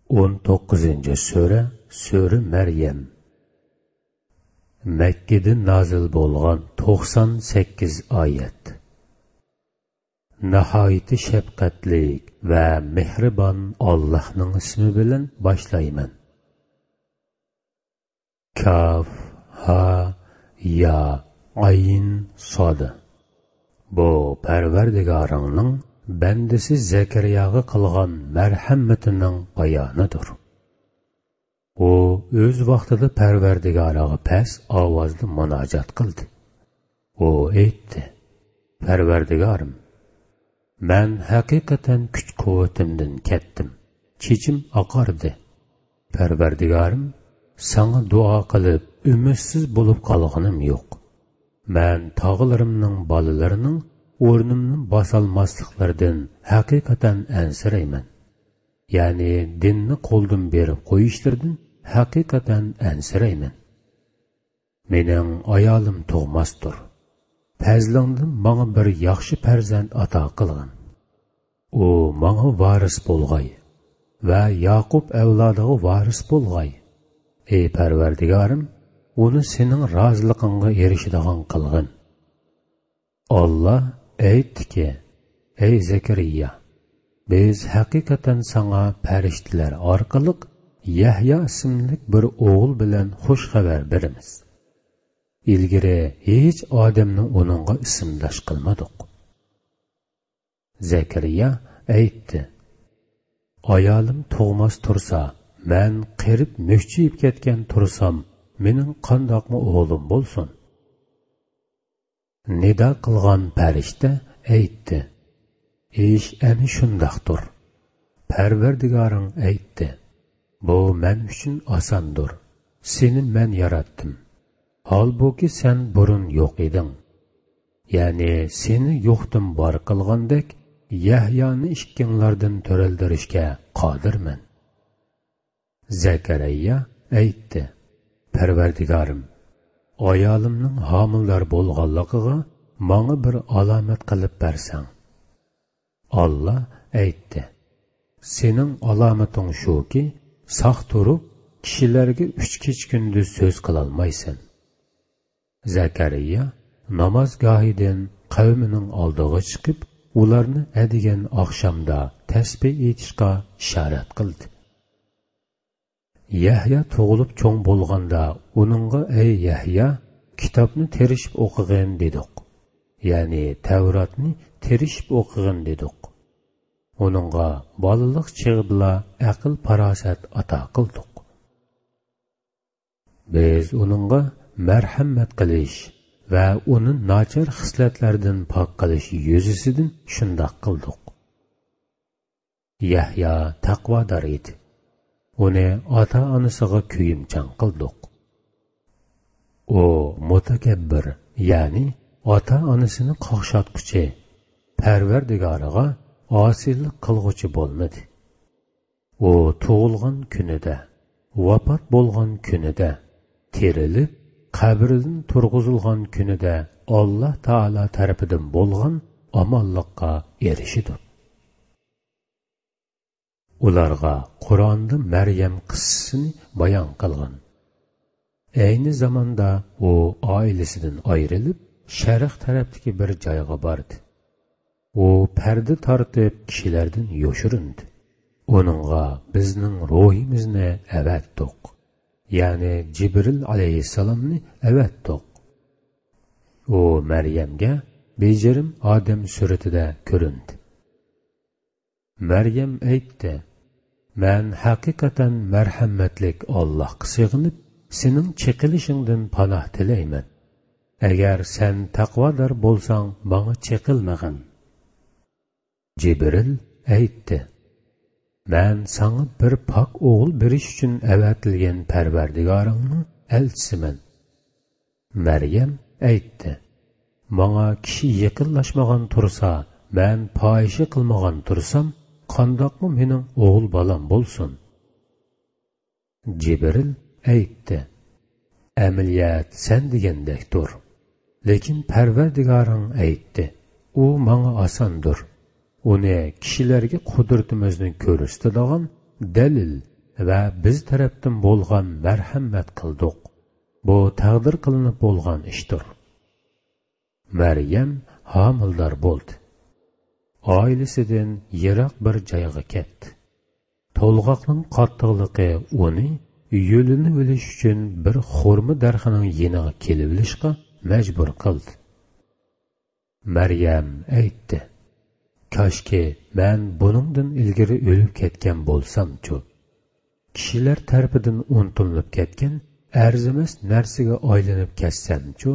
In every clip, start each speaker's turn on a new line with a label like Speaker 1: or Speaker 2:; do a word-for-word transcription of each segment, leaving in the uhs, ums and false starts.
Speaker 1: o'n to'qqizinchi sura Sura Maryam. Mekke'de nazil bo'lgan to'qson sakkiz oyat. Nahayeti şefqatlik ve mehribon Allah'ның ismi bilan başlayman. Kaf, ha, ya, ayn, sad. Bu Parvardigarının bendisi Zekeriyaga qilgan merhametining bayonidir. O öz vaqtida Parvardigaraga pes ovozda munojat qildi. O aytdi: Parvardigarim, men haqiqatan kuch-quvvatimdan ketdim. Chechim oqardi. Parvardigarim, sana duo qilib umidsiz bo'lib qolganim yo'q. Men tog'larimning bolalarining o'rnimni bosolmasliklaridan haqiqatan ansirayman. Ya'ni dinni qo'ldan berib qo'yishlardan haqiqatan ansirayman. Mening ayolim tug'masdir. Fazlingdan menga bir yaxshi farzand ato qilgin. U menga varis bo'lg'ay va Yaqub avlodiga varis bo'lg'ay. Ey Parvardigorim, uni sening roziliqingga erishadigan qilgin. Allah aytdiki: Ey Zekeriya, biz haqiqatan sana farishtalar orqali Yahya ismli bir o'g'il bilan xush xabar beramiz. İlgari hech odamni uningga ismlash qilmadik. Zekeriya aytdi: Ayolim tug'mas tursa, men qirib mukchiyib ketgan tursam, mening qandoqmi o'g'lim bo'lsin? Nida qilgan farishta aytdi: Ish ana shundaqdir. Parvardigoring aytdi: Bu men uchun osondir. Seni men yaratdim. Halbuki sen burun yo'q eding. Ya'ni seni yo'qdan bor qilgandek, Yahyoni ishkinglardan to'raldirishga qodirman. Zakariya aytdi: Parvardigorim, ayolimning homildor bo'lganligiga menga bir alomat qilib bersang. Allah aytdi: Sening alomating shuki, saq turib, kishilarga uch kech kunduz so'z qila olmaysan. Zakariya namozgohidan qavmining oldiga chiqib, ularni adigan oqshomda tasbih etishga ishorat qildi. Yahya tug'ilib cho'ng bo'lganda uningga: Ey Yahya, kitobni terishib o'qigin dedik. Ya'ni Tavratni terishib o'qigin dedik. Uningga bolalik chig'ida aql farosat ato qildik. Biz uningga marhamat qilish va uni nachar xislatlardan pok qilish yuzasidan shundoq qildik. Yahya taqvodor edi. Uni ota-onasiga kuyimchan qildik. O mutakabbir, ya'ni ota-onasini qo'shotquchi, Parvardigoriga osiylik qilg'uchi bo'lmadi. U tug'ilgan kunida, vafot bo'lgan kunida, tirilib, qabridan turg'izilgan kunida Alloh taolo tarafidan bo'lgan omonlikqa erishdi. Ularga Qur'onda Maryam qissasini bayon qilgan. Ayni zamonda u oilasidan ayrilib, sharq tarafdagi bir joyga bordi. U parda tortib kishilardan yo'shirindi. Uningga bizning ruhimizni avatdik. Ya'ni Jibril alayhissalomni avatdik. U Maryamga bejirim odam suratida ko'rindi. Maryam aytdi: Men haqiqatan marhamatlik Allohga sig'inib, sening chiqilishingdan panoh tilayman. Agar sen taqvodor bo'lsang, menga chiqilmag'in. Jibril aytdi: Men sana bir pok o'g'il berish uchun avatilgan Parvardigoringning elchisiman. Maryam aytdi: Menga kishi yaqinlashmagan tursa, men fohisha qilmagan tursam, qandoqmi mening o'g'il bolam bo'lsin? Jibril aytdi: Amaliyat sen degandekdir. Lekin Parvardigoring aytdi: U menga osondir. Uni kishilarga qudratimizni ko'rsatadigan dalil va biz tarafdan bo'lgan marhamat qildik. Bu taqdir qilinib bo'lgan ishdir. Maryam homildor bo'ldi. Oilasidan yiroq bir joyga ketdi. To'lg'oqning qattiqligi uni yo'lini bilish uchun bir xurma darxining yeniga kelib olishga majbur qildi. Maryam aytdi: "Koshki men buningdan ilgari o'lib ketgan bo'lsam-chu. Kishilar tarafidan unutilib ketgan arzimas narsaga aylanib ketsam-chu."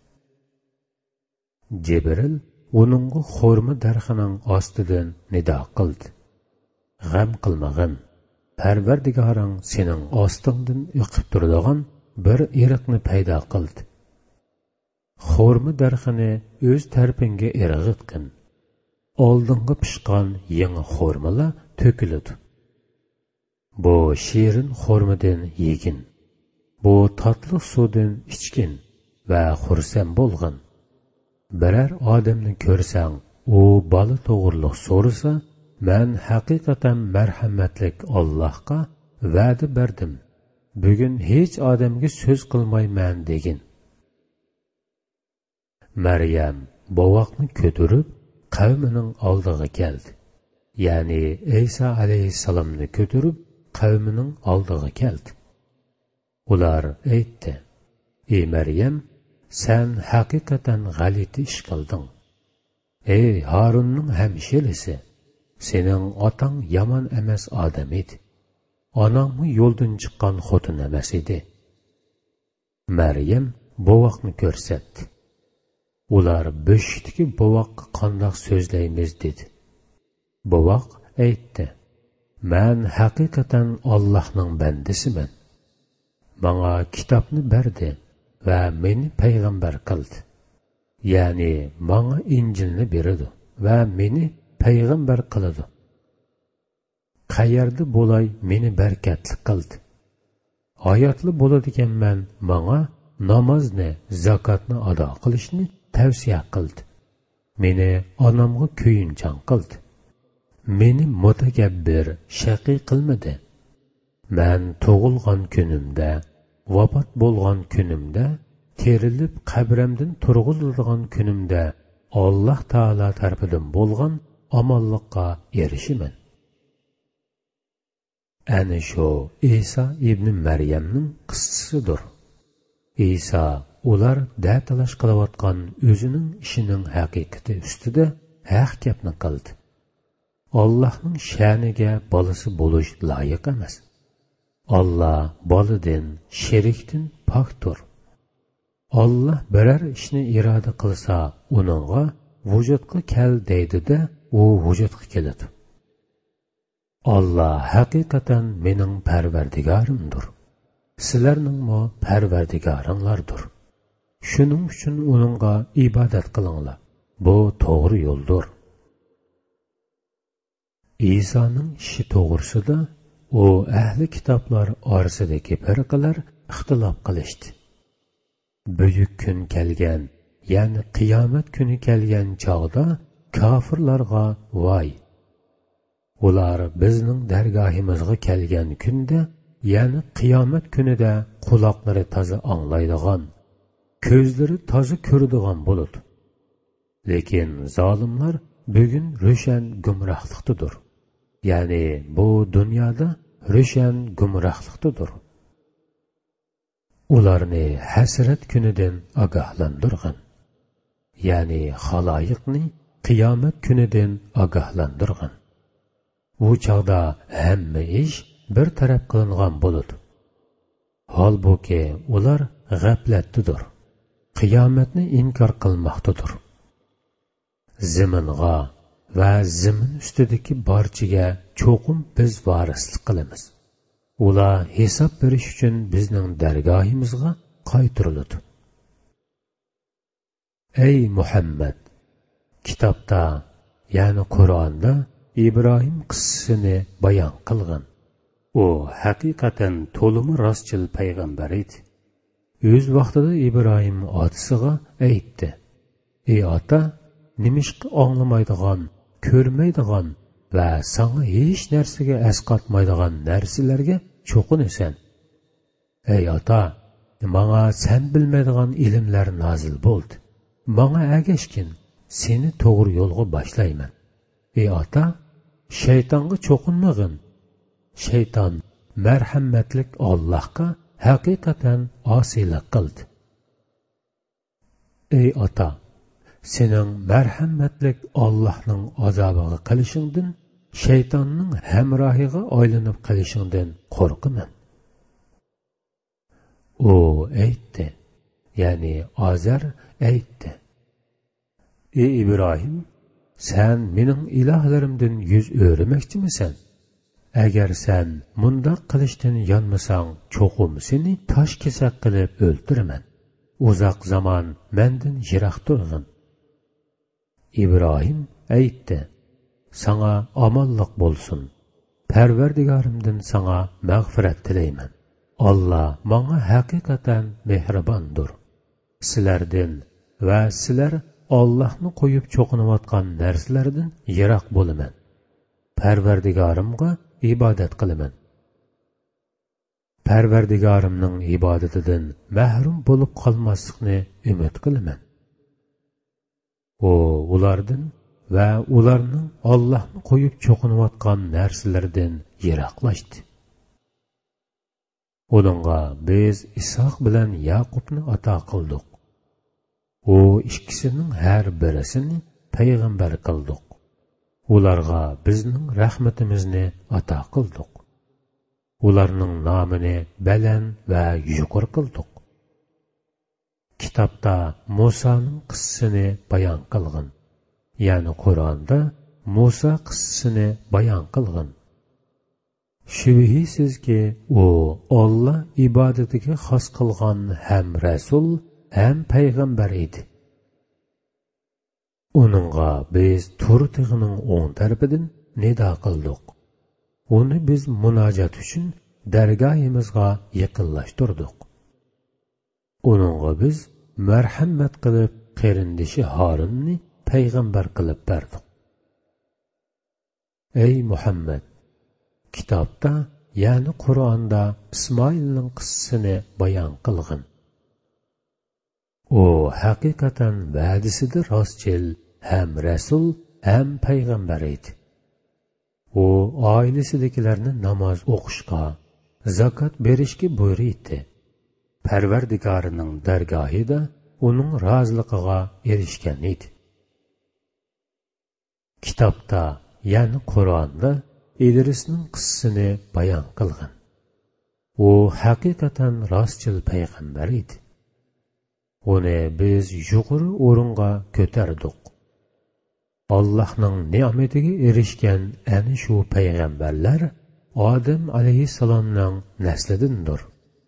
Speaker 1: Jibril uningga xurma darxining ostidan nido qildi: "G'am qilmag'in. Parvardigoring sening ostingdan o'qib turadigan bir eriqni paydo qildi. Xurma darxini o'z tarpinga irg'itqin. Oldinga pishgan yangi xurmalar to'kiladi. Bu shirin xurmadan yegin. Bu tatlı suvdan ichgin va xursand bo'lgin. Biror odamni ko'rsang, u bola to'g'riliq so'rasa, men haqiqatan marhamatlik Allohga va'da berdim. Bugun hech odamga so'z qilmayman degin." Maryam bovoqni ko'tarib qavmining oldiga keldi. Ya'ni Isa alayhissalomni ko'tarib qavmining oldiga keldi. Ular aytdi: "Ey Maryam, sen haqiqatan g'alati ish qilding. Ey Harunning hamshirasi, sening otang yomon emas odam edi. Onangmi yo'ldan chiqqan xotin emas edi." Maryam bovoqni ko'rsatdi. Ular bo'shdiki bovoqqa qandoq so'zlaymiz dedi. Bovoq aytdi: "Men haqiqatan Allohning bandasiman. Menga kitobni berdi va meni payg'ambar qildi. Ya'ni menga Injilni beradi va meni payg'ambar qiladi. Qayerda bo'lay meni barkatli qildi. Hayotli bo'ladiganman, menga namozni, zakotni ado qilishni tavsiya qildi. Meni onamga kuyinchon qildi. Meni mutakabbir, shaqiy qilmadi. Men tug'ilgan kunimda, vafot bo'lgan kunimda, terilib qabrimdan turg'izilgan kunimda Alloh taolo tarafidan bo'lgan omonlikqa erishiman." Ana shu Isa ibn Maryamning qissasidir. Isa ular da'talash qilayotgan o'zining ishining haqiqati ustida haq gapni qildi. Allohning sha'niga bolasi bo'lish loyiq emas. Alloh boladan, sherikdan pokdir. Alloh biror ishni iroda qilsa, uningga vujudga kel deydi-da, u vujudga keladi. Alloh haqiqatan mening parvardigorimdir. Sizlarningmi parvardigoringlardir. Shuning uchun uningga ibodat qilinglar. Bu to'g'ri yo'ldir. Isoning ishi to'g'risida u ahli kitoblar orasidagi firqalar ixtilof qilishdi. Buyuk kun kelgan, ya'ni qiyomat kuni kelgan chog'da kofirlarga voy. Ular bizning dargohimizga kelgan kunda, ya'ni qiyomat kunida quloqlari toza anglaydigan, ko'zlari toza ko'radigan bo'ladi. Lekin zolimlar bugun ro'shan gumrohlikdadir. Ya'ni bu dunyoda ro'shan gumrohlikdadir. Ularni hasrat kunidan ogohlantirgin. Ya'ni xaloyiqni qiyomat kunidan ogohlantirgin. Bu chog'da hamma ish bir taraf qilingan bo'ladi. Holbuki ular g'aflatdadir. Qiyomatni inkor qilmoqdadir. Zaminga va zamin ustidagi barchaga cho'qim biz varislik qilamiz. Ular hisob berish uchun bizning dargohimizga qaytariladi. Ey Muhammad, kitobda, ya'ni Qur'onda İbrahim qissasini bayon qilgan. U haqiqatan to'limi rostchil payg'ambar edi. O'z vaqtida İbrahim otasiga aytdi: "Ey ota, nimishqa anglamaydigan, ko'rmaydigan va sana hech narsaga asqatmaydigan narsalarga cho'qinasan. Ey ota, manga sen bilmaydigan ilmlar nozil bo'ldi. Manga agashkin, seni to'g'ri yo'lga boshlayman. Ey ota, shaytonga cho'qinmag'in. Shayton marhamatlik Allohga haqiqatan osiylik qildi. Ey ota, sening marhamatlik Allohning azobiga qilishingdan, shaytonning hamrohiga aylanib qilishingdan qo'rqaman. O aytdi, ya'ni Azar aytdi. Ey Ibrohim, sen mening ilohlarimdan yuz o'rimoqchimisan? Agar sen mundaq qilishdan yonmasang, cho'qim seni tosh kesak qilib o'ldiraman. Uzoq zamon mendan yiroq turg'in. Ibrohim aytdi, sana omonlik bo'lsin. Parvardigorimdan sana mag'firat tilayman. Allah menga haqiqatan mehribondir. Sizlardan va sizlar Allohni qo'yib cho'qinayotgan narsalardan yiroq bo'laman. Parvardigorimga ibodat qilaman. Parvardigorimning ibodatidan mahrum bo'lib qolmaslikni umid qilaman. O ulardan va ularning Allohni qo'yib cho'qinayotgan narsalardan yiroqlashdi. Onunğa biz İshaq bilan Yaqubni ato qildik. O ikkisining har birisini payg'ambar qildik. Ularga bizning rahmatimizni ato qildik. Ularning nomini baland va yuqori qildik. Kitobda Musoning qissasini bayon qilgan. Ya'ni Qur'onda Musa qissasini bayon qilgan. Shubhisizki u Alloh ibodatiga xos qilgan ham rasul, ham payg'ambar edi. Onunğa biz turtig'ining o'ng tarafidan nido qildik. Uni biz munojat uchun dargohimizga yaqinlashtirdik. Onunğa biz marhamat qilib qarindishi Harunni payg'ambar qilib berdik. Ey Muhammad, kitobda, ya'ni Qur'onda İsmoilning qissasini bayon qilgan. O haqiqatan va'dasida rostchil, ham rasul, ham payg'ambar edi. O oilasidagilarni namoz o'qishga, zakot berishga buyurdi. Parvardigorining dargohida uning roziligiga erishgan edi. Kitobda, ya'ni Qur'onda İdrisning qissasini bayon qilgan. U haqiqatan rostchil payg'ambar edi. Uni biz yuqori o'ringa ko'tardik. Allohning ne'matiga erishgan ana shu payg'ambarlar Odam alayhissalomning naslidandir.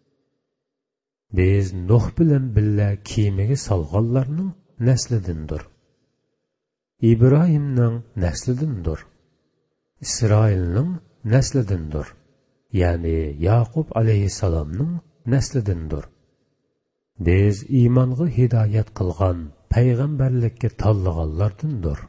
Speaker 1: Biz Nuh bilan birga kiyimiga solganlarning naslidandir. İbrahimning naslidandir. İsrailning naslidandir. Ya'ni Yaqub alayhissalomning naslidandir. Biz iymonga hidoyat qilgan payg'ambarlikka tanlaganlardandir.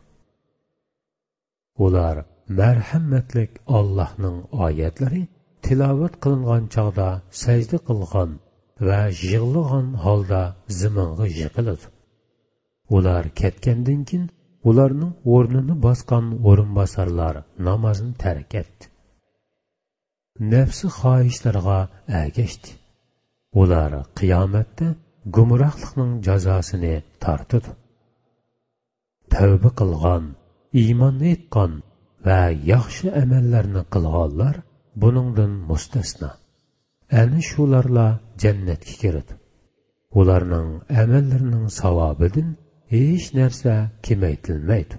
Speaker 1: Ular marhamatlik Allohning oyatlari tilovat qilingan chog'da sajda qilgan va yig'lagan holda zaminga yiqiladi. Ular ketgandan keyin ularning o'rnini bosgan o'rinbosarlar namozni tark etdi. Nafsi xohishlarga ergashdi. Ular qiyomatda gumrohlikning jazosini tortadi. Tavba qilgan, iymon etgan va yaxshi amallarni qilganlar buningdan mustasno. Ana shularla jannatga kiradi. Ularning amallarining savobidan hech narsa kamaytirilmaydi.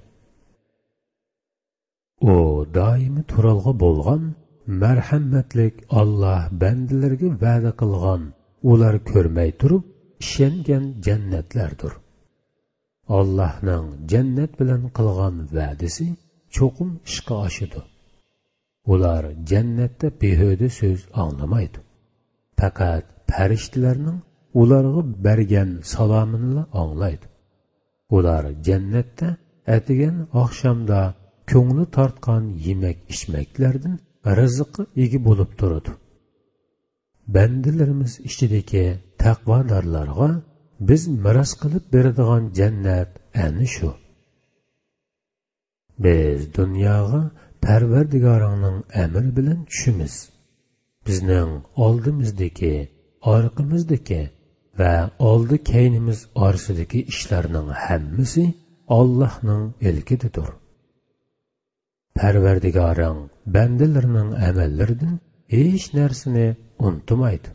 Speaker 1: O doimiy turalg'i bo'lgan marhamatlik Alloh bandalarga va'da qilgan, ular ko'rmay turib ishongan jannatlardir. Allohning jannat bilan qilgan va'dasi cho'qim ishga oshadi. Ular jannatda behuda so'z anglamaydi. Faqat farishtalarning ularga bergan salomini anglaydi. Ular jannatda atigan oqshomda ko'ngli tortgan yemak-ichmaklardan rizqi ega bo'lib turadi. bandalarimiz ichidagi taqvodorlarga biz miros qilib beradigan jannat ana shu. Biz dunyoga Parvardigoringning amri bilan tushimiz. Bizning oldimizdagi, orqamizdagi va oldi keynimiz orasidagi ishlarning hammasi Allohning ilkididir. Parvardigoring bandalarining amallaridan hech narsani unutmaydi.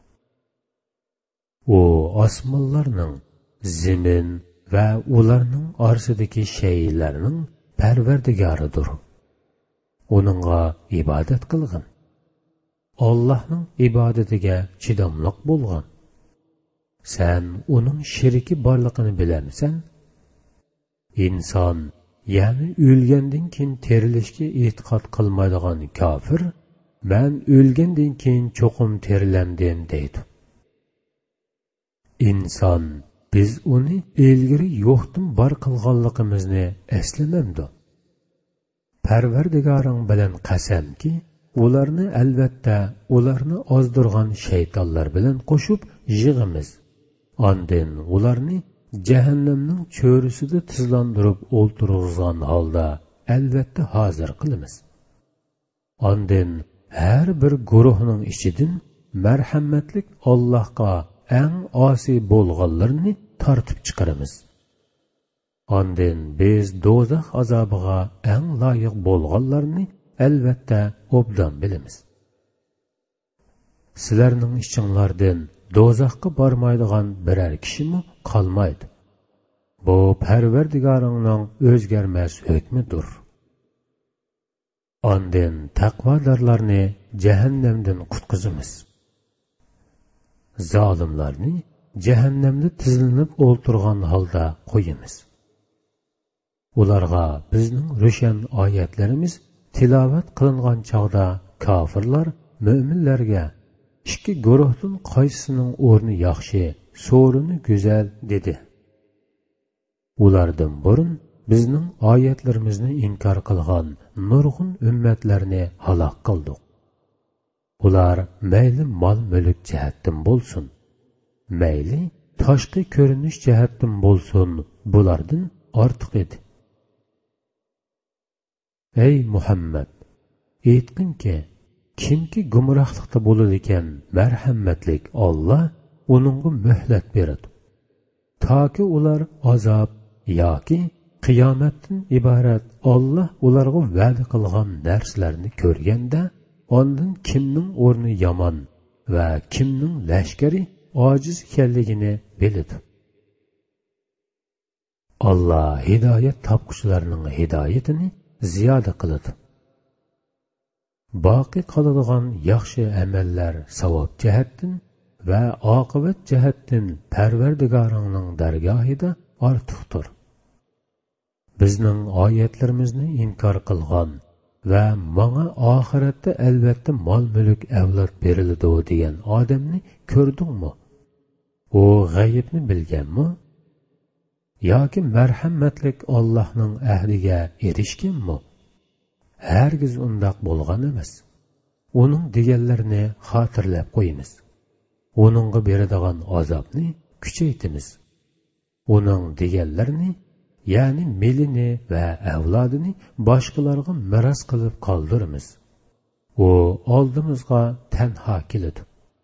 Speaker 1: U osmonlarning, zamin va ularning orasidagi shaylarning Parvardigoridir. Uningga ibodat qilgin. Allohning ibodatiga chidamliq bo'lgin. Sen uning shirki borligini bilamsan? Inson, ya'ni o'lgandan keyin terilishga e'tiqod qilmaydigan kofir, men o'lgandan keyin cho'qim terilandim deydi. Inson, biz uni ilgari yo'qdan bor qilganligimizni eslamamdi. Parvardigoring bilan qasamki, ularni albatta ularni ozdirgan shaytonlar bilan qo'shib yig'imiz. Ondan ularni jahannamning cho'risida tizlandirib o'ltirg'izgan holda albatta hozir qilamiz. Ondan har bir guruhning ichidan marhamatlik Allohga eng osiy bo'lganlarni tortib chiqaramiz. Ondan biz do'zax azobiga eng loyiq bo'lganlarni albatta obdan bilamiz. Sizlarning ichinglardan do'zaxga bormaydigan biror kishimi qolmaydi. Bu Parvardigoringning o'zgarmas hukmidir. Ondan taqvodorlarni jahannamdan qutqizamiz. Zolimlarni jahannamda tizilib o'ltirgan holda qo'yamiz. Ularga bizning ro'shan oyatlarimiz tilovat qilingan chog'da kofirlar mo'minlarga ikki guruhdan qaysisining o'rni yaxshi, so'rini go'zal dedi. Ulardan burun bizning oyatlarimizni inkor qilgan nurg'un ummatlarni halok qildik. Ular mayli mol-mulk jihatdan bo'lsin, mayli tashqi ko'rinish jihatdan bo'lsin, bulardan ortiq edi. Ey Muhammad, aytqinki, kimki gumrohlikda bo'ladi ekan, marhamatlik Alloh uningga muhlat beradi. Toki ular azob yoki qiyomatdan iborat Alloh ularga va'da qilgan narsalarni ko'rganda, ondan kimning o'rni yomon va kimning lashkari ojiz ekanligini biladi. Alloh hidoyat topquchilarning hidoyatini ziyoda qiladi. Boqi qoladigan yaxshi amallar savob jihatdan va oqibat jihatdan Parvardigoringning dargohida ortiqdir. Bizning oyatlarimizni inkor qilgan va menga oxiratda albatta mol-mulk avlod beriladi degan odamni ko'rdingmi? U g'aybni bilganmi? yoki marhamatlik Allohning ahdiga erishganmi? Hargiz undoq bo'lgan emas. Uning deganlarini xotirlab qo'yamiz. Uningga beradigan azobni kuchaytimiz. Uning deganlarini, ya'ni melini va avlodini boshqalarga miros qilib qoldiramiz. U oldimizga tanho keladi.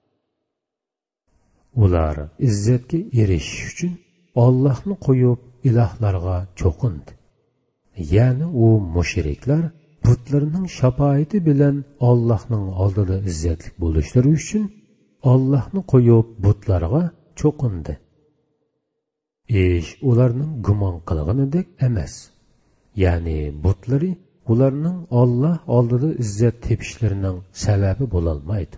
Speaker 1: Ular izzatga erishish uchun Allohni qo'yib ilohlarga cho'qindi. Ya'ni u mushriklar butlarning shafoati bilan Allohning oldida izzatli bo'lishlari uchun Allohni qo'yib butlarga cho'qindi. Ish ularning gumon qilganidek emas. Ya'ni butlari ularning Alloh oldida izzat tepishlarining sababi bo'la olmaydi.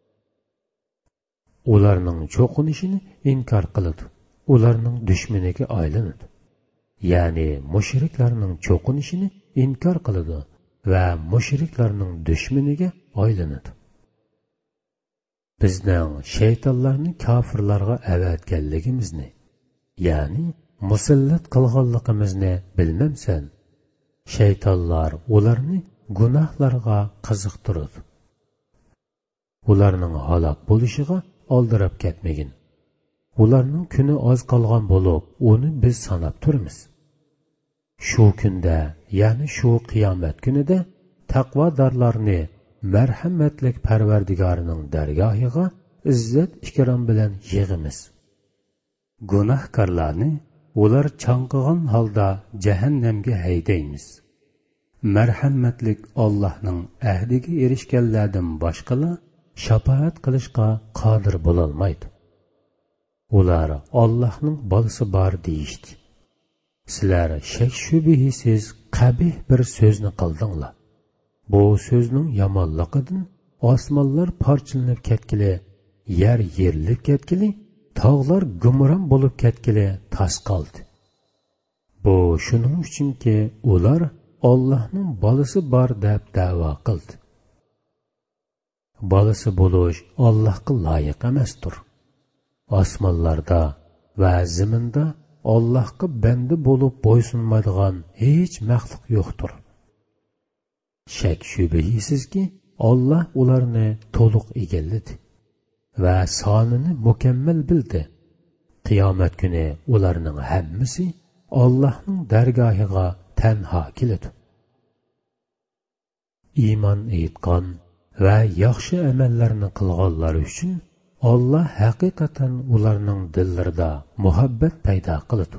Speaker 1: Ularning cho'qinishini inkor qiladi. Ularning dushmaniga aylanadi. Ya'ni mushriklarning cho'qinishini inkor qiladi va mushriklarning dushmaniga aylanadi. Bizning shaytonlarni kofirlarga avatganligimizni, ya'ni musallat qilganligimizni bilmamsan? Shaytonlar ularni gunohlarga qiziqtiradi. ularning halok bo'lishiga oldirab ketmagin. Ularning kuni oz qolgan bo'lib, uni biz sanab turamiz. Shu kunda, ya'ni shu qiyomat kunida taqvodorlarni marhamatlik Parvardigorining dargohiga izzat ikrom bilan yig'imiz. Gunohkorlarni ular chanqigan holda jahannamga haydaymiz. Marhamatlik Allohning ahdiga erishganlardan boshqalar shafaat qilishga qodir bo'la olmaydi. Ular Allohning bolasi bor deyishdi. Sizlar shak shubhisiz qabih bir so'zni qildinglar. Bu so'zning yomonligidan osmonlar parchalanib ketgili, yer yerilib ketgili, tog'lar gumron bo'lib ketgili tas qoldi. Bu shuning uchunki ular Allohning bolasi bor deb da'vo qildi. Bolasi bo'lish Allohga loyiq emasdir. Osmonlarda va zaminda Allohga banda bo'lib bo'ysunmaydigan hech maxluq yo'qdir. Shak shubhisizki Alloh ularni to'liq egalladi va sonini mukammal bildi. Qiyomat kuni ularning hammasi Allohning dargohiga tanho keladi. Iymon etgan va yaxshi amallarni qilganlar uchun Alloh haqiqatan ularning dillarida muhabbat paydo qiladi.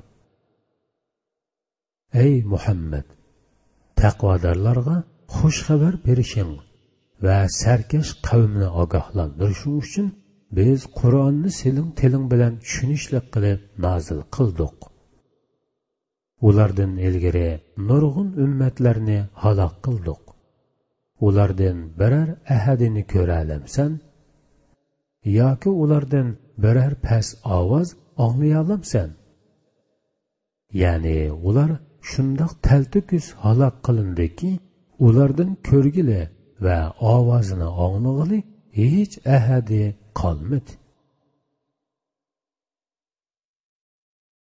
Speaker 1: Ey Muhammad, taqvodorlarga xush xabar berishing va sarkash qavmni ogohlantirishing uchun biz Qur'onni sening tiling bilan tushunishlik qilib nozil qildik. Ulardan ilgari nurg'un ummatlarni halok qildik. Ulardan biror ahadini ko'ra olamsan? yoki ulardan biror pas ovoz anglay olamsan? Ya'ni ular shundoq taltukis halok qilindiki, ulardan ko'rgili va ovozini anglag'ili hech ahadi qolmadi.